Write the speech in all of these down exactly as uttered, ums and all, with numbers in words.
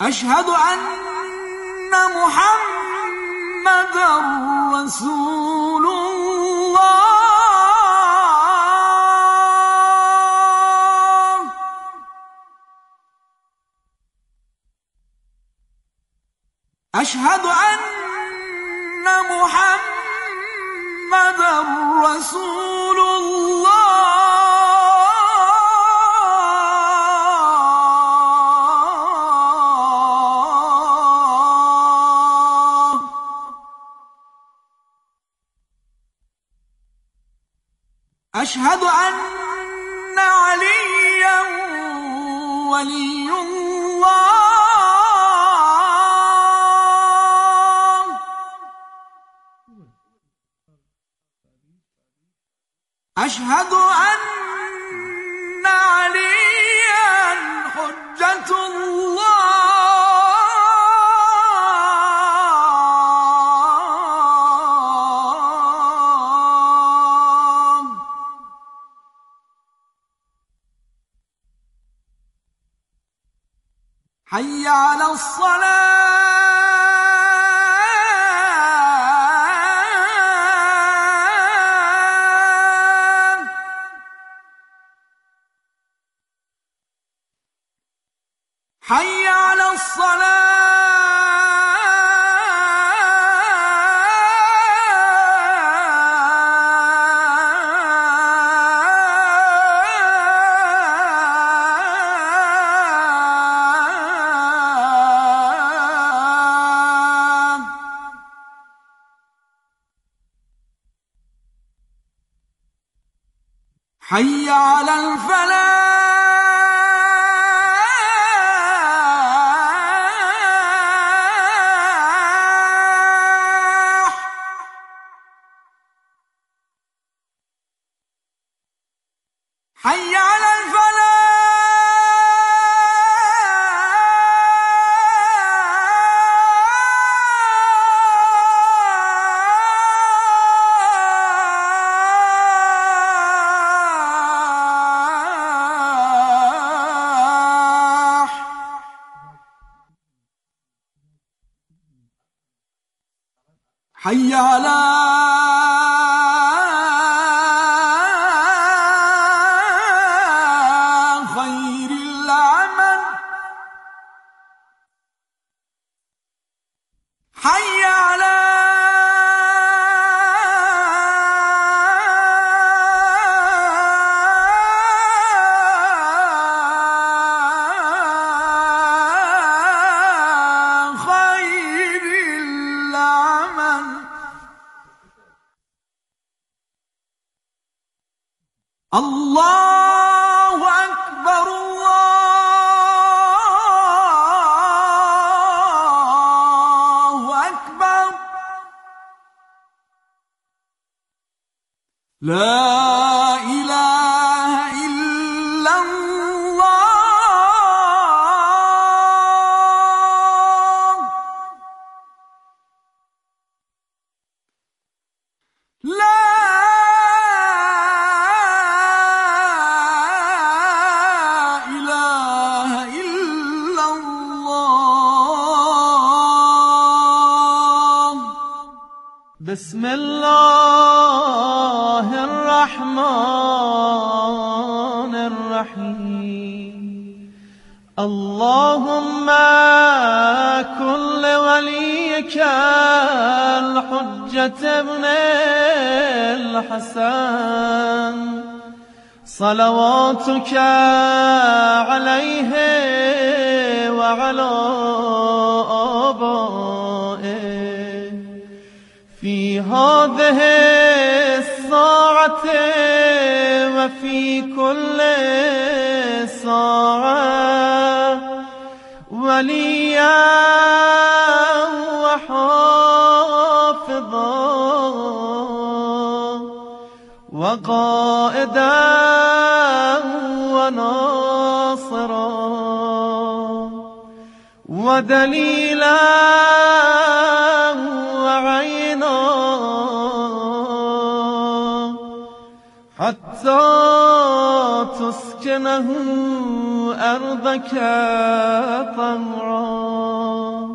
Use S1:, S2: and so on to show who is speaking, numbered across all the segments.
S1: أشهد أن محمد رسول الله. أشهد أن محمد رسول الله. أشهد أن عليا ولي الله. أشهد أن عليا حجة الله. حي على الصلاة. حي على الصلاة. حي على الفلاح. حي على الفلاح. حي على خير العمل. حي على الله أكبر. الله أكبر. لا إله إلا الله. لا بسم الله الرحمن الرحيم. اللهم كن لوليك الحجة ابن الحسن صلواتك عليه وعلى آبائه في هذه الساعة وفي كل ساعة وليا وحافظا وقائدا وناصرا ودليلا وعينا حتى تسكن وتسكنه أرضك طهرا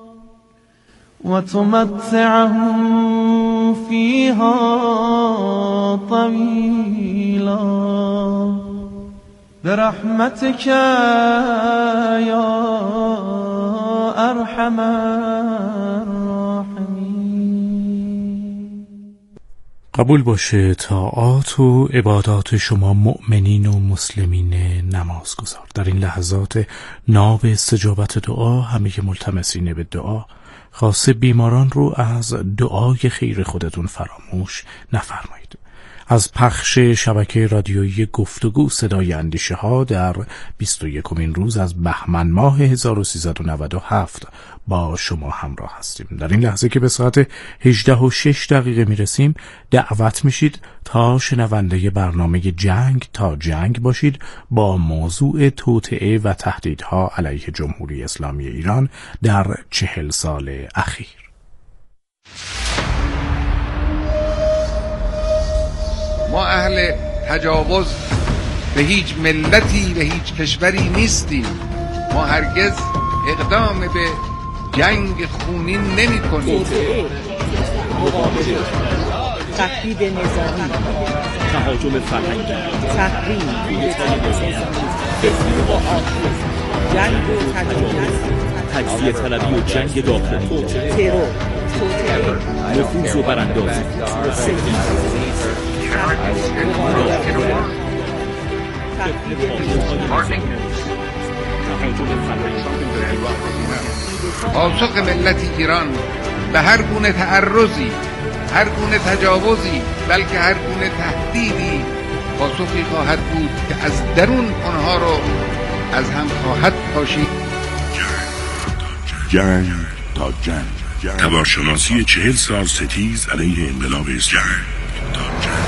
S1: وتمتعهم فيها طويلا برحمتك يا أرحم الراحمين.
S2: قبول باشه طاعات و عبادات شما مؤمنین و مسلمین نمازگزار. در این لحظات ناب استجابت دعا همه ملتمسین به دعا، خاصه بیماران رو از دعای خیر خودتون فراموش نفرمایید. از پخش شبکه رادیویی گفتگو صدای اندیشه ها در بیست و یکمین روز از بهمن ماه هزار و سیصد و نود و هفت با شما همراه هستیم. در این لحظه که به ساعت هجده و شش دقیقه میرسیم دعوت میشید تا شنونده برنامه جنگ تا جنگ باشید با موضوع توطئه و تهدیدها علیه جمهوری اسلامی ایران در چهل سال اخیر.
S3: ما اهل تجاوز به هیچ ملتی به هیچ کشوری نیستیم. ما هرگز اقدام به جنگ خونین نمی کنیم.
S4: تخریب نظامی،
S5: تهاجم فرهنگی،
S4: تحریم، جنگ و
S5: تجزیه طلبی و جنگ داخلی،
S4: ترور،
S5: نفوذ و براندازی،
S3: پاسخ ملت ایران به هر گونه تعرضی، هر گونه تجاوزی، بلکه هر گونه تهدیدی پاسخی خواهد بود که از درون آنها رو از هم خواهد پاشید.
S6: جنگ تا جنگ، تبارشناسی چهل سال ستیز علیه انقلاب اسلامی. تا جنگ.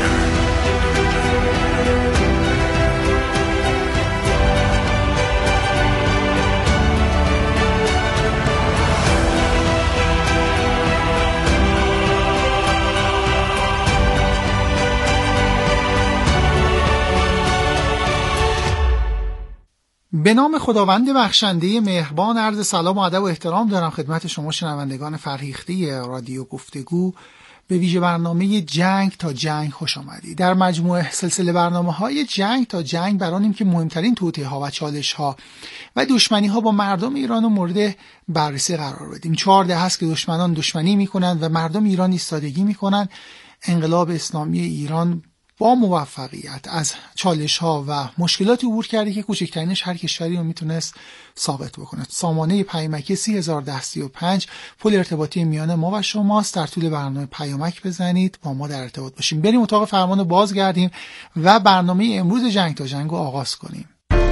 S7: به نام خداوند بخشنده مهربان، عرض سلام و ادب و احترام دارم خدمت شما شنوندگان فرهیخته رادیو گفتگو. به ویژه برنامه جنگ تا جنگ خوش آمدید. در مجموعه سلسله برنامه‌های جنگ تا جنگ برانیم که مهمترین توطئه‌ها و چالش‌ها و دشمنی‌ها با مردم ایران رو مورد بررسی قرار بدیم. چهار دهه است که دشمنان دشمنی می‌کنند و مردم ایران ایستادگی می‌کنند. انقلاب اسلامی ایران با موفقیت از چالش‌ها و مشکلاتی عبور کرده که کوچکترینش هر کشوری رو میتونست ثابت بکنه. سامانه پیامکی سه هزار و ده سی و پنج پل ارتباطی میان ما و شماست. در طول برنامه پیامک بزنید با ما در ارتباط باشیم. بریم اتاق فرمان بازگردیم و برنامه امروز جنگ تا جنگ رو آغاز کنیم.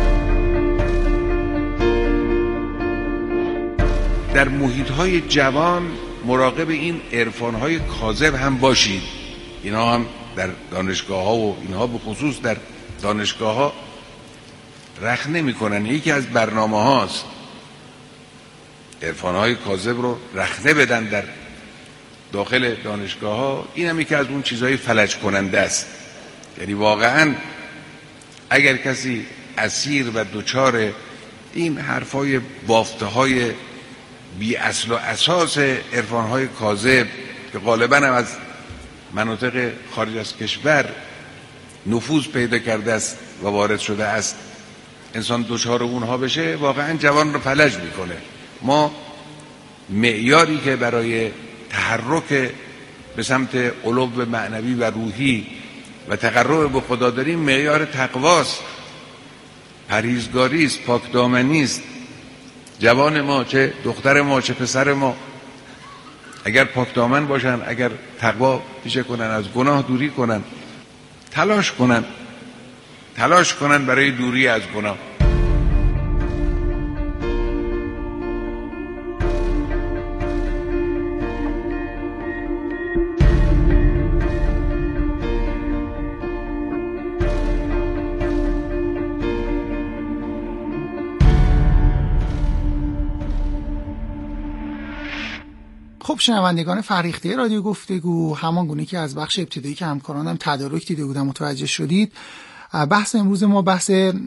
S3: در محیط‌های جوان مراقب این عرفان‌های کاذب هم باشید. اینا هم در دانشگاه ها و اینها به خصوص در دانشگاه ها رخ نمی کنن. یکی از برنامه هاست عرفان های کاذب رو رخنه بدن در داخل دانشگاه ها. این هم یکی از اون چیزهای فلج کننده است. یعنی واقعا اگر کسی اسیر و دوچار این حرفای بافته های بی اصل و اساس عرفان های کاذب که غالبا هم از مناطق خارج از کشور نفوذ پیدا کرده است و وارد شده است، انسان دچار اونها بشه واقعا جوان رو فلج میکنه. ما معیاری که برای تحرک به سمت علو معنوی و روحی و تقرب به خدا داریم معیار تقواست، پرهیزگاری است، پاکدامنی است. جوان ما، چه دختر ما چه پسر ما، اگر پاکدامن باشن، اگر تقوا پیشه کنن، از گناه دوری کنن، تلاش کنن تلاش کنن برای دوری از گناه.
S7: خب شنوندگان فرهیخته رادیو گفتگو، همان گونه که از بخش ابتدایی که همکارانم تدارک دیده بودم متوجه شدید، بحث امروز ما بحث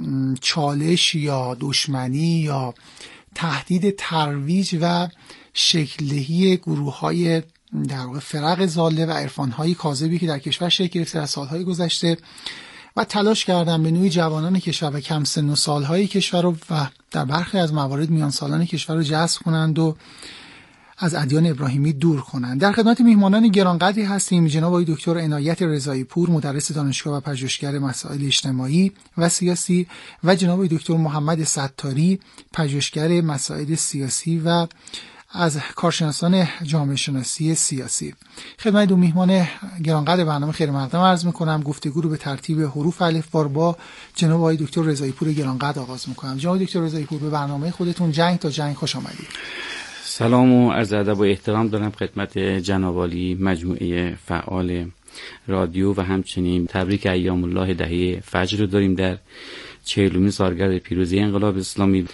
S7: چالش یا دشمنی یا تهدید ترویج و شکل‌دهی گروه‌های در واقع فرق ضاله و عرفان‌های کاذبی که در کشور شکل گرفته در سال‌های گذشته و تلاش کردن به نوعی جوانان کشور و کم سن و سال‌های کشور رو و در برخی از موارد میان سالان کشور رو جذب کنند و از ادیان ابراهیمی دور کنند. در خدمت میهمانان گرانقدری هستیم. جناب آقای دکتر عنایت رضایی پور، مدرس دانشگاه و پژوهشگر مسائل اجتماعی و سیاسی، و جناب آقای دکتر محمد ستاری، پژوهشگر مسائل سیاسی و از کارشناسان جامعه شناسی سیاسی. خدمت دو میهمان گرانقدر برنامه خیر مقدم عرض میکنم. گفتگو رو به ترتیب حروف الفبا با جناب آقای دکتر رضایی پور گرانقدر آغاز میکنم. جناب دکتر رضایی پور، به برنامه خودتون جنگ تا جنگ خوش آمدید.
S8: سلام و عرض ادب و احترام دارم خدمت جناب عالی مجموعه فعال رادیو و همچنین تبریک ایام الله دهه فجر رو داریم در چهلمین سالگرد پیروزی انقلاب اسلامی.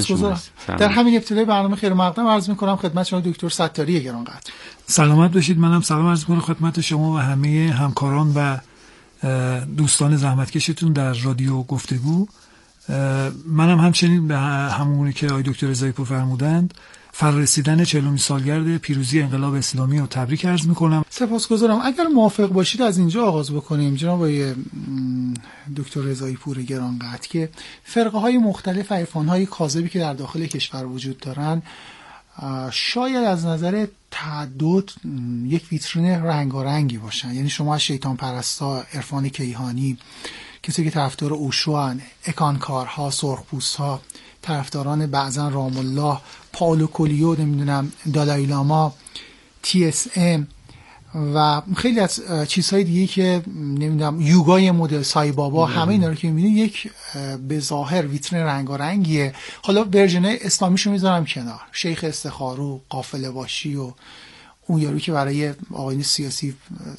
S7: در همین ابتدای برنامه خیر مقدم عرض می‌کنم خدمت شما دکتر ستاری گرانقدر.
S9: سلامت باشید. منم سلام عرض می‌کنم خدمت شما و همه همکاران و دوستان زحمتکشتون در رادیو گفتگو. منم همچنین به همونی که آقای دکتر رضایی پور فرمودند فرارسیدن چهلمین سالگرد پیروزی انقلاب اسلامی رو تبریک عرض میکنم.
S7: سپاسگزارم. اگر موافق باشید از اینجا آغاز بکنیم جناب آقای دکتر رضایی پور گرانقدر که فرقه های مختلف و عرفان های کاذبی که در داخل کشور وجود دارن شاید از نظر تعدد یک ویترین رنگارنگی باشن. یعنی شما از شیطان پرستا، عرفان کیهانی، کسی که طرفدار اوشوان، اکانکارها، سرخپوستها، طرفداران بعضا رام الله، پائولو کولیو، نمیدونم دالای لاما، تی اس ام و خیلی از چیزهای دیگه که نمیدونم یوگای مدل سای بابا، همه اینا رو که میبینید یک به ظاهر ویترین رنگارنگیه. حالا ورژن اسلامیشو میذارم کنار، شیخ استخارو، قافله باشی و اون یارو که برای آقایون سیاسی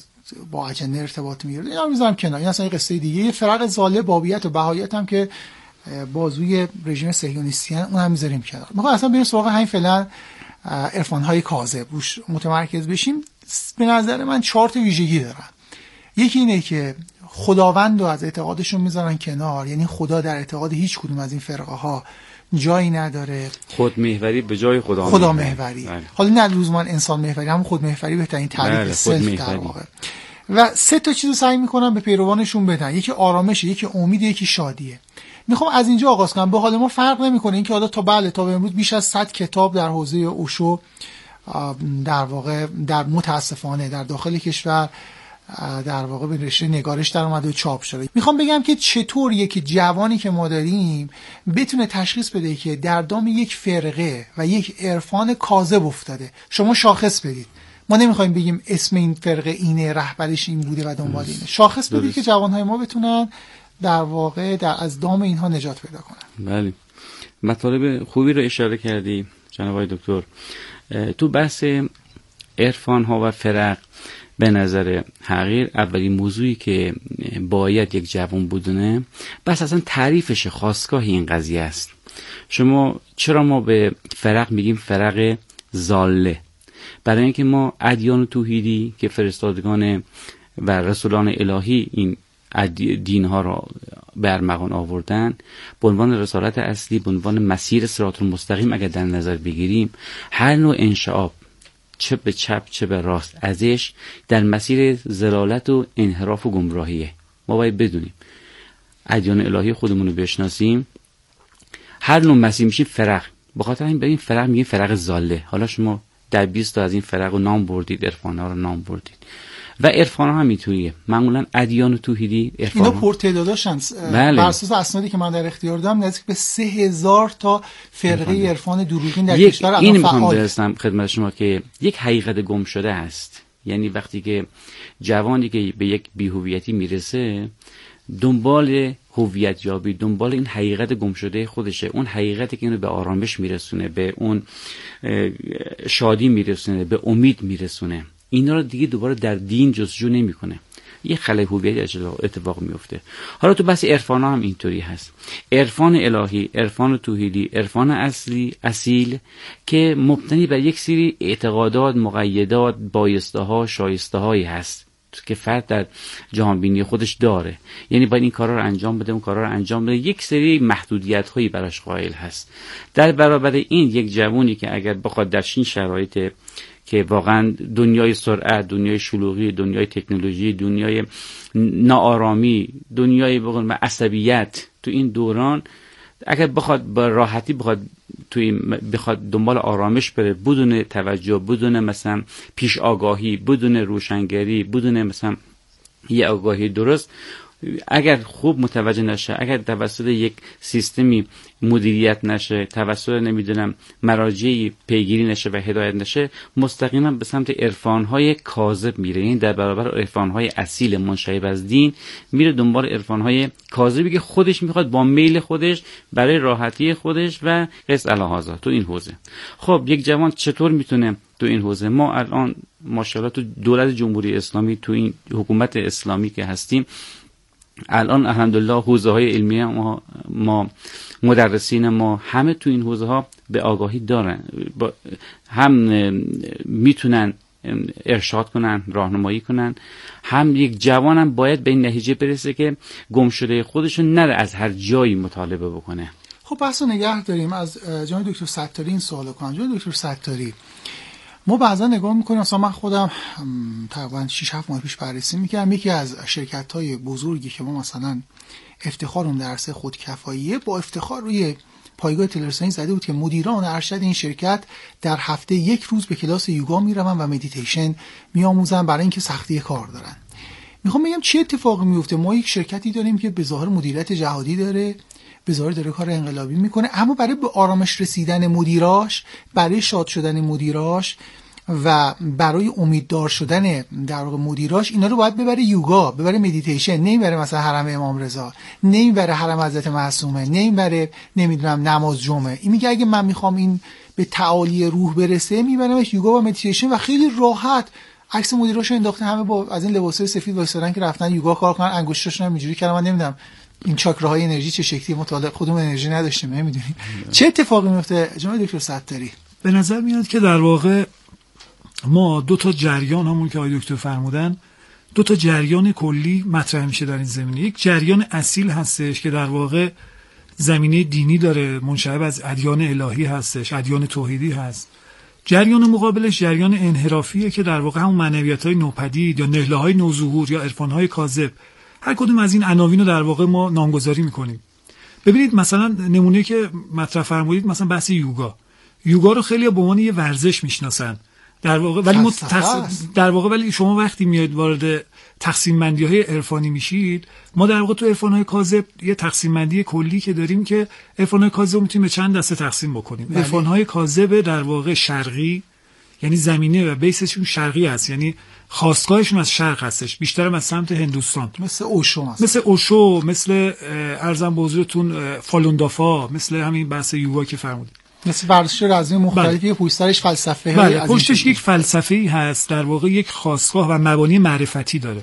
S7: با اجنده ارتباط میگیره اینا رو میذارم کنار. این اصلا یه قصه دیگه. یه فرق ضاله بابیت و بهایت هم که بازوی رژیم صهیونیستیان اون هم میذاریم کنار. میخوام اصلا بریم سراغ همین فعلا عرفان‌های کاذب روش متمرکز بشیم. به نظر من چهار تا ویژگی دارن. یکی اینه که خداوند رو از اعتقادشون میذارن کنار، یعنی خدا در اعتقاد هیچ کدوم از این فرقه ها جایی نداره.
S8: خود محوری به جای خدا
S7: خدا محوری. بله. حالا نه لزوما انسان محوری، هم خود محوری بهترین تعریف سلف در واقع. و سه تا چیزو سعی میکنن به پیروانشون بدن. یکی آرامشه، یکی امید، یکی شادیه. میخوام از اینجا آغاز کنم. به حال ما فرق نمیکنه اینکه حالا تا بله تا به امروز بیش از صد کتاب در حوزه اوشو در واقع در متاسفانه در داخل کشور در واقع به رشته نگارش در اومده و چاپ شده. میخوام بگم که چطور یک جوانی که ما داریم بتونه تشخیص بده که در دام یک فرقه و یک عرفان کاذب افتاده. شما شاخص بدید. ما نمیخوایم بگیم اسم این فرقه اینه، رهبرش این بوده و دنبال اینه. شاخص بدید که جوانهای ما بتونن در واقع در از دام اینها نجات پیدا کنن.
S8: بله. مطالب خوبی رو اشاره کردی جناب آقای دکتر. تو بحث عرفان ها و فرق به نظر حقیر اولین موضوعی که باید یک جوان بدونه بس اصلا تعریفش خاستگاه این قضیه است. شما چرا ما به فرق میگیم فرق ضاله؟ برای اینکه ما ادیان توحیدی که فرستادگان و رسولان الهی این دین ها را برمغان آوردن به عنوان رسالت اصلی، به عنوان مسیر صراط المستقیم اگر در نظر بگیریم، هر نوع انشعاب چه به چپ چه به راست ازش در مسیر ضلالت و انحراف و گمراهیه. ما باید بدونیم ادیان الهی خودمون رو بشناسیم. هر نوع مسیر میشه فرق. به خاطر این به این فرق میگیم فرق ضاله. حالا شما در بیست تا از این فرق رو نام بردید، عرفان ها رو نام بردید و عرفان ها هم اینطوریه. معمولا ادیان توحیدی عرفان
S7: اینا پرتعدادشن. بله. بر اساس اسنادی که من در اختیار دارم نزدیک به سه هزار تا فرقه عرفان دروغین در کشور الان فعال.
S8: این میخوام برسم خدمت شما که یک حقیقت گم شده است. یعنی وقتی که جوانی که به یک بی‌هویتی میرسه دنبال هویت یابی، دنبال این حقیقت گم شده خودشه، اون حقیقتی که اینو به آرامش میرسونه، به اون شادی میرسونه، به امید میرسونه، اینا رو دیگه دوباره در دین جستجو نمیکنه. یه خلای هویتی اتفاق میفته. حالا تو بحث عرفان هم اینطوری هست. عرفان الهی، عرفان توحیدی، عرفان اصلی اصیل که مبتنی بر یک سری اعتقادات، مقیدات، بایسته ها، شایسته هایی هست. که فرد در جهان بینی خودش داره. یعنی باید این کارا رو انجام بده، اون کارا رو انجام بده، یک سری محدودیت هایی براش قائل هست. در برابر این یک جوانی که اگر بخواد در این شرایط که واقعا دنیای سرعت، دنیای شلوغی، دنیای تکنولوژی، دنیای ناآرامی، دنیای بقول عصبیت، تو این دوران اگر بخواد با راحتی بخواد توی بخواد دنبال آرامش بره، بدون توجه، بدون مثلا پیش آگاهی، بدون روشنگری، بدون مثلا یه آگاهی درست، اگر خوب متوجه نشه، اگر توسط یک سیستمی مدیریت نشه، توسط نمیدونم مراجعی پیگیری نشه و هدایت نشه، مستقیما به سمت عرفان‌های کاذب میره. یعنی در برابر عرفان‌های اصیل منشعب از دین میره دنبال عرفان‌های کاذبی که خودش میخواد با میل خودش برای راحتی خودش و قص الهازا تو این حوزه. خب یک جوان چطور میتونه تو این حوزه؟ ما الان ماشاءالله تو دولت جمهوری اسلامی، تو این حکومت اسلامی که هستیم، الان الحمدلله حوزه های علمی ما, ما مدرسین ما همه تو این حوزه ها به آگاهی دارن، هم میتونن ارشاد کنن، راهنمایی کنن، هم یک جوانم باید به این نتیجه برسه که گم شده خودشو نره از هر جایی مطالبه بکنه.
S7: خب بحثو نگه داریم. از جناب دکتر ستاری این سوالو کنم. جناب دکتر ستاری، ما بعضا نگاه میکنیم، مثلا من خودم تقریبا شش هفت ماه پیش بررسی میکردم، یکی از شرکت‌های بزرگی که ما مثلا افتخار اون درس خودکفاییه، با افتخار روی پایگاه تلویزیونی زده بود که مدیران ارشد این شرکت در هفته یک روز به کلاس یوگا میروند و مدیتیشن میآموزن برای اینکه سختی کار دارن. میخوام بگم چه اتفاقی میفته؟ ما یک شرکتی داریم که به ظاهر مدیریت جهادی داره، به ظاهر داره کار انقلابی میکنه، اما برای به آرامش رسیدن مدیراش، برای شاد شدن مدیراش و برای امیددار شدن در واقع مدیراش، اینا رو باید ببره یوگا، ببره مدیتیشن، نمیبره مثلا حرم امام رضا، نمیبره حرم حضرت معصومه، نمیبره نمیدونم نماز جمعه. این میگه اگه من میخوام این به تعالی روح برسه، میبرمش یوگا و مدیتیشن و خیلی راحت عکس مدیراشو انداخته، همه با از این لباسای سفید وایسادن که رفتن یوگا کار کنن، انگشتاشون هم اینجوری کردن. من نمیدونم این چاکراهای انرژی چه شکلی، مطالعه خودمون انرژی نداشتیم، نمیدونیم چه اتفاقی میفته. جناب دکتر ستاری،
S9: به نظر میاد که در واقع ما دو تا جریان، همون که آقای دکتر فرمودن، دو تا جریان کلی مطرح میشه در این زمینه. یک جریان اصیل هستش که در واقع زمینه دینی داره، منشعب از ادیان الهی هستش، ادیان توحیدی هست. جریان مقابلش جریان انحرافیه که در واقع همون معنویت‌های نوپدید یا نهله‌های نوظهور یا عرفان‌های کاذب، هر کدوم از این عناوین رو در واقع ما نامگذاری میکنیم. ببینید مثلا نمونه که مطرح فرمودید، مثلا بحث یوگا. یوگا رو خیلی به عنوان یه ورزش میشناسن در واقع، ولی مت... تقس... در واقع ولی شما وقتی میاد وارد تقسیم بندی های عرفانی میشید، ما در واقع تو عرفان های کاذب یه تقسیم بندی کلی که داریم که عرفان های کاذب میتونیم به چند دسته تقسیم بکنیم. عرفان های کاذب در واقع شرقی، یعنی زمینه و بیسشون شرقی هست، یعنی خاستگاهشون از شرق هستش، بیشتر از سمت هندوستان، مثل اوشو هست. مثل اوشو، مثل ارزم به حضورتون فالوندافا، مثل همین بحث یوگا که فرمودید، مثل ورزش رزمی مختلفی که پشت سرش فلسفه هست. بله، پشتش یک فلسفه‌ای هست، در واقع یک خاستگاه و مبانی معرفتی داره.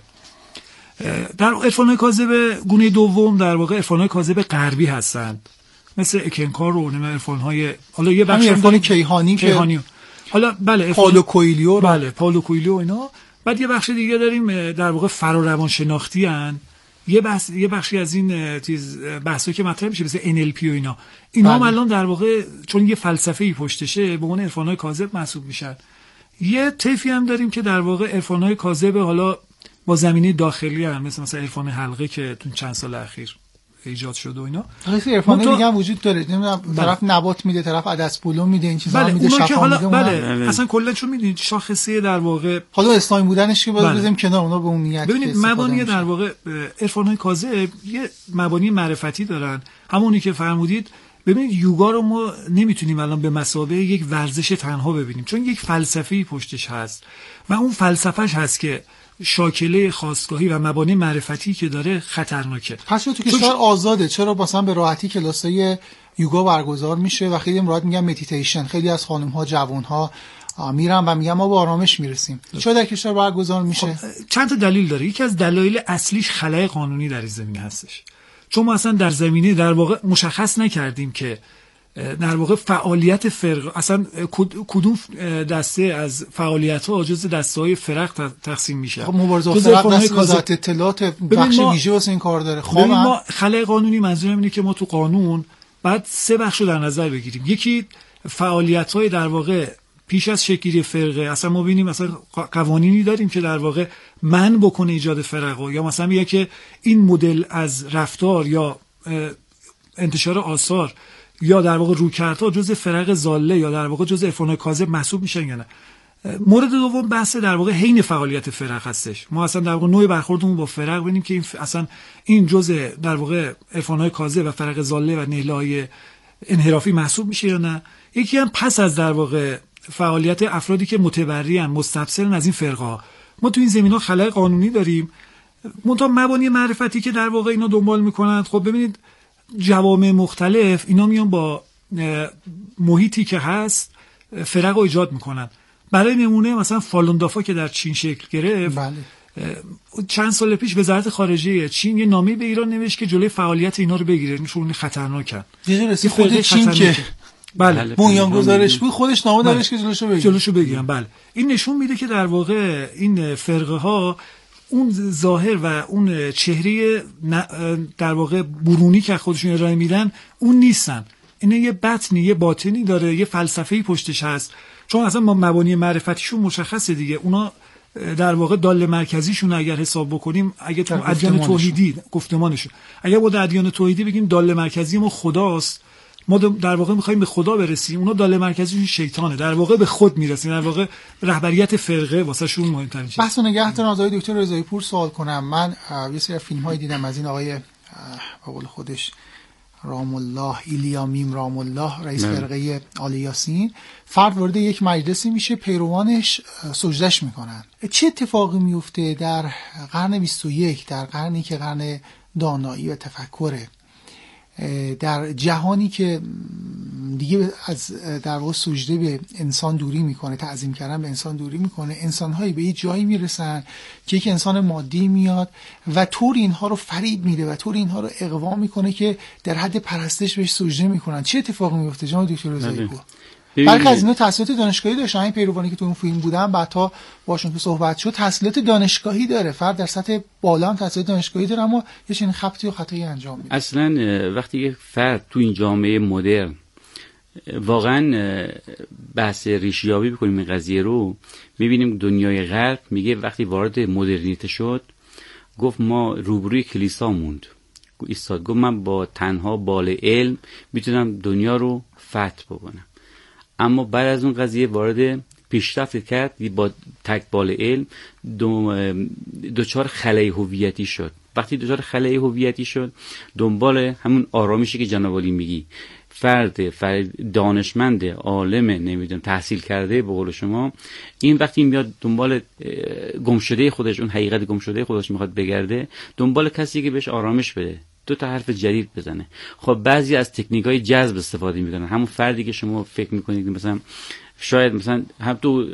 S9: در عرفان‌های کاذب گونه دوم در واقع عرفان‌های کاذب غربی هستند، مثل اکنکار و نمیدونم عرفان‌های، حالا یه بخش عرفان کیهانی که حالا بله پائولو کوئیلیو، بله پائولو کوئیلیو اینا. بعد یه بخش دیگه داریم در واقع فرا روانشناختی ان، یه بحث یه بخشی از این چیز بحثایی که مطرح میشه مثل ان ال پی و اینا، اینا هم الان در واقع چون یه فلسفه‌ای پشتشه به عنوان عرفان‌های کاذب محسوب میشن. یه طیفی هم داریم که در واقع عرفان‌های کاذب حالا با زمینه داخلی هم، مثل مثلا عرفان حلقه که تو چند سال اخیر ایجاد شده و اینا. خیلی عرفان دیگه هم وجود داره، نمیدونم طرف نبات میده، طرف عدس‌پولو میده، این چیزا میده، شفا میده. بله اصلا کلا چون میدونید شاخصه در واقع حالا اسلامی بودنش که باید بذاریم کنار، اونا به اون نیت. ببینید مبانی در واقع عرفان‌های کاذب یه مبانی معرفتی دارن، همونی که فرمودید. ببینید یوگا رو ما نمیتونیم الان به مثابه یک ورزش تنها ببینیم، چون یک فلسفه‌ای پشتش هست و اون فلسفه‌اش هست که شاکله خاستگاهی و مبانی معرفتی که داره خطرناکه. پس تو کشور آزاده، چرا مثلا به راحتی کلاسای یوگا برگزار میشه و خیلی راحت میگن مدیتیشن، خیلی از خانم‌ها جوان‌ها میرن و میگن ما به آرامش میرسیم، چرا در کشور برگزار میشه؟ خب چند تا دلیل داره. یکی از دلایل اصلیش خلأ قانونی در این زمینه هستش، چون ما اصلا در زمینه در واقع مشخص نکردیم که در واقع فعالیت فرق اصلا کدوم دسته از فعالیت ها جز دسته های فرق تقسیم میشه؟
S7: خب مبارزه فرق دست وزارت اطلاعات بخش ویژه واسه این کار داره. خب
S9: ما خلأ قانونی منظورم اینه که ما تو قانون بعد سه بخش رو در نظر بگیریم. یکی فعالیت های در واقع پیش از شکلی فرقه، اصلا ما ببینیم مثلا قوانینی داریم که در واقع منع بکنه ایجاد فرقه، یا مثلا میگه که این مدل از رفتار یا انتشار آثار یا در واقع رویکردها جزء فرق ضاله یا در واقع جزء عرفان کاذب محسوب میشن یا نه. مورد دوم بحث در واقع حین فعالیت فرق هستش. ما اصلا در واقع نوع برخوردمون با فرق ببینیم که این اصلا این جزء در واقع عرفان کاذب و فرق ضاله و نهله‌های انحرافی محسوب میشه یا نه. یکی هم پس از در واقع فعالیت افرادی که متبرئن مستبصرن از این فرقه ها. ما تو این زمینه خلأ قانونی داریم، منتها مبانی معرفتی که در واقع اینا دنبال میکنن. خب ببینید جوامع مختلف اینا میان با محیطی که هست فرق رو ایجاد میکنن. برای نمونه مثلا فالوندافا که در چین شکل گرفت، بله. چند سال پیش وزارت خارجه چین یه نامه به ایران نوشت که جلوی فعالیت اینا رو بگیره، چون خطرناکن.
S7: دیگه رسید خود چین که
S9: بله
S7: بنیانگذارش بود خودش نامه داشت که جلوشو بگیره.
S9: جلوشو بگیرن. بله. این نشون میده که در واقع این فرقه ها اون ظاهر و اون چهره در واقع برونی که خودشون ارائه میدن اون نیستن. این یه بطنی، یه باطنی داره، یه فلسفه‌ای پشتش هست. چون اصلا ما مبانی معرفتیشون مشخصه دیگه. اونا در واقع دال مرکزیشون اگر حساب بکنیم، اگه تو ادیان توحیدی گفتمانشون، اگه با ادیان توحیدی بگیم دال مرکزی ما خداست، ما در واقع می‌خوایم به خدا برسیم. اونا دال مرکزیشون شیطانه، در واقع به خود میرسیم، در واقع رهبریت فرقه واسه شون مهم‌ترین چیز.
S7: بحث نگهدار آقای دکتر رضایی پور سوال کنم. من یه سری فیلم‌هایی دیدم از این آقای به قول خودش رام الله ایلیا میم رام الله رئیس فرقه آل یاسین. فرد وارد یک مجلسی میشه، پیروانش سجدهش میکنن. چه اتفاقی میفته در قرن بیست و یک، در قرنی که قرن دانایی و تفکره، در جهانی که دیگه از در واقع سجده به انسان دوری میکنه، تعظیم کردن به انسان دوری میکنه، انسان‌هایی به یه جایی میرسن که یک انسان مادی میاد و طور اینها رو فریب میده و طور اینها رو اغوا میکنه که در حد پرستش بهش سجده میکنن. چه اتفاقی میفته جناب دکتر رضایی پور؟ بلکه از اینا تحصیلات دانشگاهی داشتن. این پیروانی که تو اون فیلم بودن بعدها باشون که صحبت شد، تحصیلات دانشگاهی داره. فرد در سطح بالا هم تحصیلات دانشگاهی داره، اما یه چنین خبطی و خطایی انجام میده.
S8: اصلا وقتی یک فرد تو این جامعه مدرن واقعا بحث ریشیابی بکنیم این قضیه رو، میبینیم دنیای غرب میگه وقتی وارد مدرنیته شد، گفت ما روبروی کلیسا موند، ایستاد، گفت من با تنها بال علم میتونم دنیا رو فتح بکنم. اما بعد از اون قضیه وارد پیشرفت کرد، با تک بال علم دو دوچار خلأ هویتی شد. وقتی دوچار خلأ هویتی شد، دنبال همون آرامشی که جناب عالی میگی، فرد, فرد دانشمند عالم نمیدونم تحصیل کرده به قول شما، این وقتی میاد دنبال گمشده خودش، اون حقیقت گمشده خودش میخواد بگرده، دنبال کسی که بهش آرامش بده، دو تا حرف جدید بزنه. خب بعضی از تکنیک‌های جذب استفاده میکنن. همون فردی که شما فکر میکنید مثلا شاید مثلا هم تو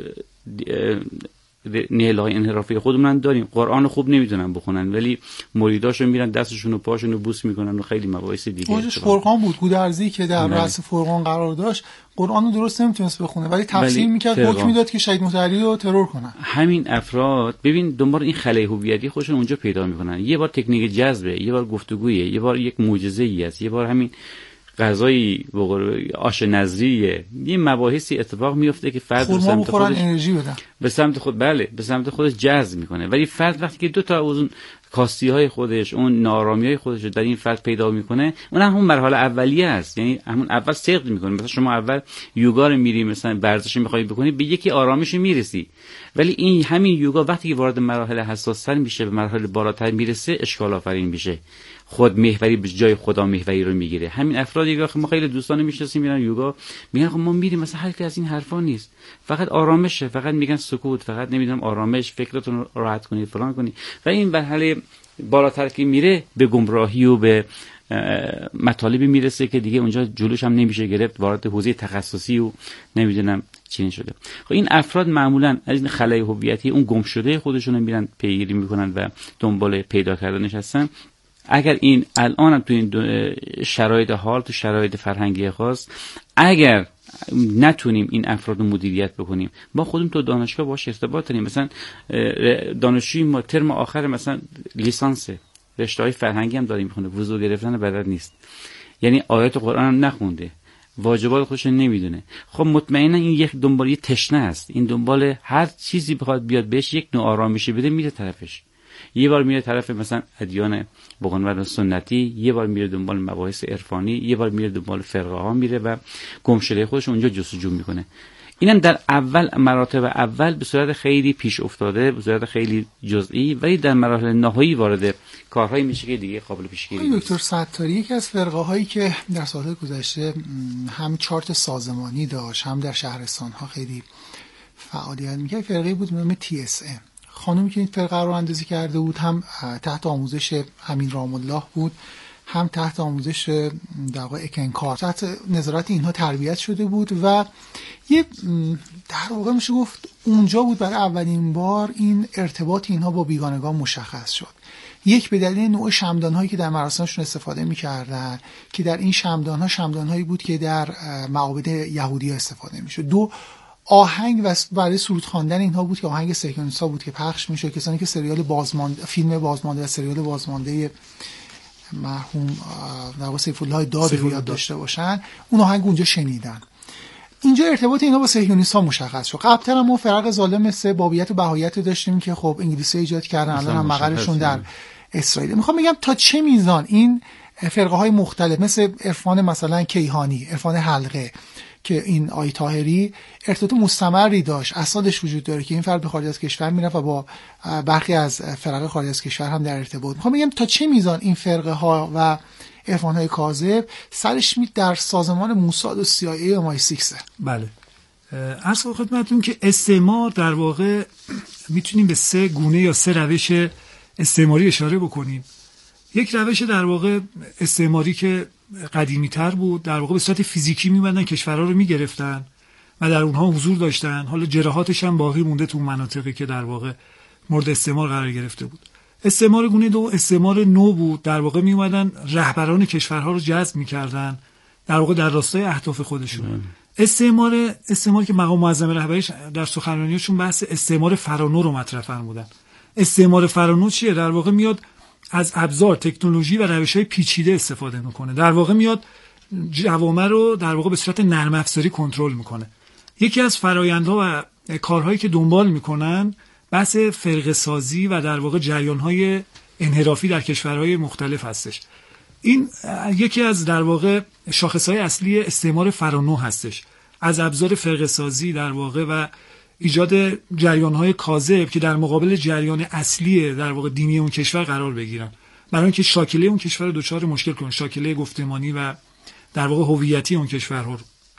S8: نهله‌های انحرافی خودمون داریم، قرآن خوب نمیتونن بخونن ولی مریداشو میرن دستشون و پاشون رو بوس میکنن و خیلی مباحث دیگه.
S7: اونش فرقان بود، گودرزی که در رأس فرقان قرار داشت قرآن رو درست نمیتونست بخونه ولی تفسیر میکرد، حکم میداد که شهید مطهری رو ترور کنن.
S8: همین افراد ببین دنبال این خلأ هویتی خودشون اونجا پیدا میکنن. یه بار تکنیک جذبه، یه بار گفتگویه، یه بار یک معجزه‌ای است، یه بار همین غذای آش نظریه، یه مباحثی اتفاق میفته که فرد به سمت خودش
S7: انرژی بدن،
S8: به سمت خود بله به سمت خودش جذب میکنه. ولی فرد وقتی که دو تا اون کاستی های خودش، اون نارامی های خودش در این فرد پیدا میکنه، اون هم همون مرحله اولیه است. یعنی همون اول سقط میکنه. مثلا شما اول یوگا رو میری، مثلا ورزش میخوای بکنی، به یکی آرامش میرسی، ولی این همین یوگا وقتی که وارد مراحل حساس‌تر میشه، به مراحل بالاتر میرسه، اشکال آفرین میشه، خود محوری به جای خدا محوری رو میگیره. همین افرادی که ما خیلی دوستان میشناسیم میرن یوگا، میگن خب ما میریم مثلا هر کی از این حرفا نیست، فقط آرامشه، فقط میگن سکوت، فقط نمیدونم آرامش، فکرتون رو راحت کنید فلان کنید. و این مرحله بالاتر که میره به گمراهی و به مطالبی میرسه که دیگه اونجا جلوش هم نمیشه گرفت، وارد حوزه تخصصی و نمیدونم چی شده. خب این افراد معمولا از این خلأ هویتی، اون گم شده خودشون رو میرن پیگیری میکنن و دنبال پیدا کردنش هستن. اگر این الان هم تو این شرایط حال، تو شرایط فرهنگی خاص، اگر نتونیم این افراد رو مدیریت بکنیم، ما خودمون تو دانشگاه باش ارتباط داریم. مثلا دانشجوی ما ترم آخر مثلا لیسانس رشته‌های فرهنگی هم داریم میخونه، وضو گرفتن بلد نیست، یعنی آیات قرآن هم نخونده، واجبات خودش نمیدونه. خب مطمئنا این یک دنبال یه تشنه است، این دنبال هر چیزی بخواد بیاد بهش یک نوع آرامشی بده میره طرفش. یه بار میره طرف مثلا ادیان بقول سنتی، یه بار میره دنبال مباحث عرفانی، یه بار میره دنبال فرقه ها میره و گمشده خودش اونجا جستجو میکنه. اینم در اول مراتب اول به صورت خیلی پیش افتاده، به صورت خیلی جزئی، ولی در مراحل نهایی وارد کارهایی میشه که دیگه قابل پیشگیری نیست.
S7: دکتر ستاری یکی از فرقه هایی که در سالهای گذشته هم چارت سازمانی داشت، هم در شهرستان ها خیلی فعالیت میکرد، فرقه بود به نام تی اس ام. خانومی که این فرقه رو اندازی کرده بود هم تحت آموزش همین رام الله بود، هم تحت آموزش در واقع اکنکار، تحت نظارت اینها تربیت شده بود و یه در واقع میشه گفت اونجا بود برای اولین بار این ارتباط اینها با بیگانگان مشخص شد. یک به دلیل نوع شمدان‌هایی که در مراسمشون استفاده می‌کردن که در این شمدان‌ها شمدان‌هایی بود که در معابد یهودی‌ها استفاده می‌شد. دو آهنگ و برای سرود خواندن اینها بود که آهنگ سهیونیست‌ها بود که پخش می‌شد. کسانی که سریال بازمانده، فیلم بازمانده و سریال بازمانده مرحوم در واقع سیف الله داد رو یاد داشته باشن، اون آهنگ اونجا شنیدن. اینجا ارتباط اینا با صهیونیست‌ها مشخص شد. قبل‌تر هم ما فرق ظالم مثل بابیت و بهایت داشتیم که خب انگلیسی ایجاد کردن، الان هم مقرشون در اسرائیل. میخوام بگم تا چه میزان این فرقه های مختلف مثل عرفان مثلا کیهانی، عرفان حلقه که این آیه طاهری ارتباط مستمری داشت، اسنادش وجود داره که این فرد به خارج از کشور میرفت و با برخی از فرق خارج از کشور هم در ارتباط. میخوام بگم تا چه میزان این فرقه ها و عرفان های کاذب سرش می در سازمان موساد و سی آی ای و ام آی سیکس.
S9: بله، عرض خدمتتون که استعمار در واقع میتونیم به سه گونه یا سه روش استعماری اشاره بکنیم. یک روش در واقع استعماری که قدیمی تر بود، در واقع به صورت فیزیکی میبندن کشورها رو میگرفتن و در اونها حضور داشتن، حالا جراحاتش هم باقی مونده تو مناطقی که در واقع مورد استعمار قرار گرفته بود. استعمار گونه دو استعمار نو بود، در واقع میومدن رهبران کشورها رو جذب میکردن در واقع در راستای اهداف خودشون. استعمار استعماری که مقام معظم رهبریش در سخنرانیشون بحث استعمار فرانو رو مطرح فرمودن. استعمار فرانو چیه؟ در واقع میاد از ابزار، تکنولوژی و روش‌های پیچیده استفاده میکنه. در واقع میاد جوامع رو در واقع به صورت نرم افزاری کنترل میکنه. یکی از فرآیندها و کارهایی که دنبال میکنن بحث فرقه سازی و در واقع جریان‌های انحرافی در کشورهای مختلف هستش. این یکی از در واقع شاخصهای اصلی استعمار فرانو هستش، از ابزار فرقه سازی در واقع و ایجاد جریان‌های کاذب که در مقابل جریان اصلی در واقع دینی اون کشور قرار بگیرن، برای اینکه شاکله اون کشور رو دچار مشکل کنن، شاکله گفتمانی و در واقع هویتی اون کشورها رو.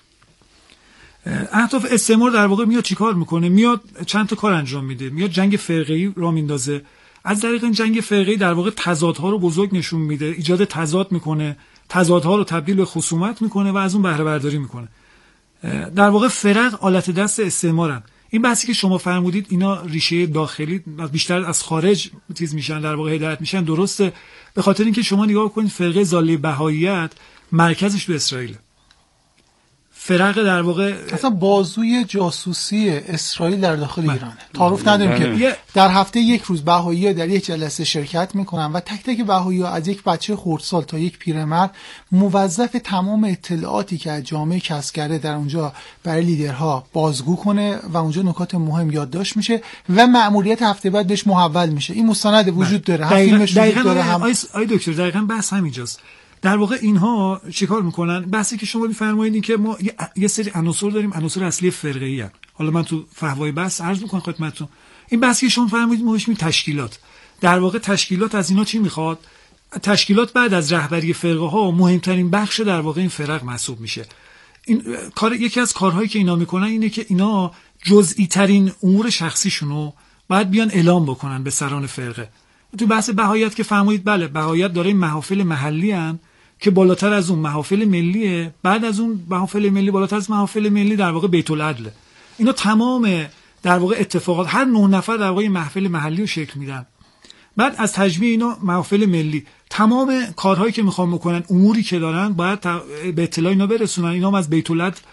S9: اهداف استعمار در واقع میاد چیکار میکنه؟ میاد چند تا کار انجام میده. میاد جنگ فرقه‌ای را میندازه، از طریق این جنگ فرقه‌ای در واقع تضادها رو بزرگ نشون میده، ایجاد تضاد میکنه، تضادها رو تبدیل به خصومت میکنه و از اون بهره برداری میکنه. در واقع فرق آلت دست استعمارن. این بحثی که شما فرمودید اینا ریشه داخلی بیشتر از خارج چیز میشن، در واقع هدایت میشن، درسته، به خاطر اینکه شما نگاه کنید فرقه ضاله بهاییت مرکزش تو اسرائیل، فرق در واقع
S7: اصلا بازوی جاسوسی اسرائیل در داخل ایرانه. تعارف نداریم که در هفته یک روز بهایی‌ها در یک جلسه شرکت میکنن و تک تک بهایی‌ها از یک بچه خردسال تا یک پیرمرد موظف تمام اطلاعاتی که از جامعه کسب کرده در اونجا برای لیدرها بازگو کنه و اونجا نکات مهم یادداشت میشه و مأموریت هفته بعد بهش محول میشه. این مستند وجود داره، هم فیلمش وجود داره، هم
S9: آی دکتر دقیقاً بحث همینجاست. در واقع اینها چیکار میکنن؟ بحثی که شما میفرمایید این که ما یه سری عناصر داریم، عناصر اصلی فرقه‌ای هستند. حالا من تو فحوای بحث عرض میکنم خدمتتون. این بحثی که شما فرمایید ما بهش میگیم تشکیلات. در واقع تشکیلات از اینا چی میخواد؟ تشکیلات بعد از رهبری فرقه ها مهمترین بخش در واقع این فرق محسوب میشه. این کار یکی از کارهایی که اینا میکنن اینه که اینا جزئی ترین امور شخصیشونو باید بیان اعلام بکنن به سران فرقه. تو بحث بهاییت که فرمایید بله، بهاییت داره محافل محلی ان که بالاتر از اون محافل ملیه، بعد از اون محافل ملی بالاتر از محافل ملی در واقع بیت العدل. اینا تمام در واقع اتفاقات هر نه نفر در واقع محفل محلی رو شکل میدن. بعد از تجمیع اینا محافل ملی، تمام کارهایی که میخوان بکنن، اموری که دارن باید به اطلاع اینا برسونن. اینا هم از بیت العدل